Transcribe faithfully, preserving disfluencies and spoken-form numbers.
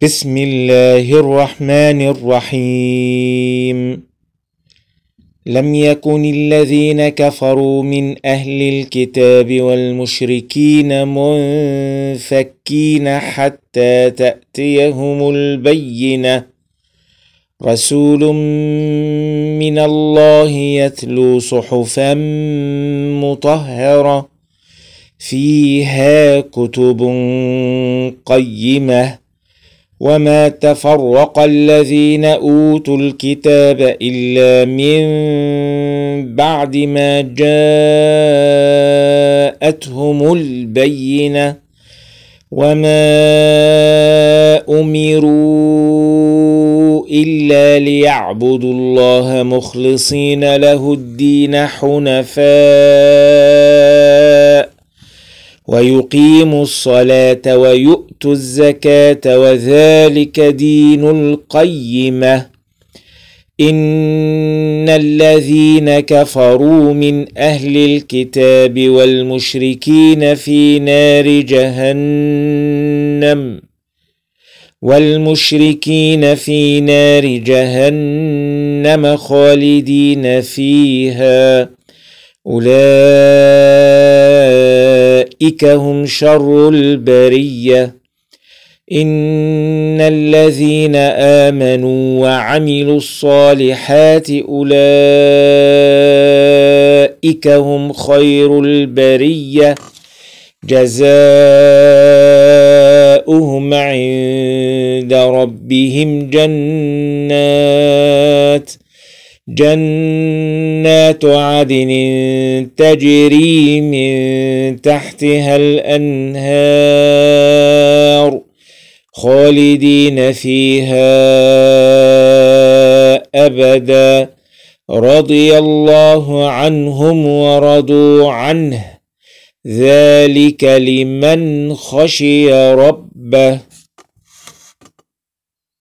بسم الله الرحمن الرحيم. لم يكن الذين كفروا من أهل الكتاب والمشركين منفكين حتى تأتيهم البينة، رسول من الله يتلو صحفا مطهرة فيها كتب قيمة، وما تفرق الذين أوتوا الكتاب إلا من بعد ما جاءتهم البينة، وما أمروا إلا ليعبدوا الله مخلصين له الدين حنفاء ويقيموا الصلاة ويؤتوا الزكاة وذلك دين القيمة. إن الذين كفروا من أهل الكتاب والمشركين في نار جهنم والمشركين في نار جهنم خالدين فيها، أولئك هم شر البرية. إن الذين آمنوا وعملوا الصالحات أولئك هم خير البرية، جزاؤهم عند ربهم جنات جنات عدن تجري من تحتها الأنهار خالدين فيها أبدا، رضي الله عنهم ورضوا عنه، ذلك لمن خشي ربه.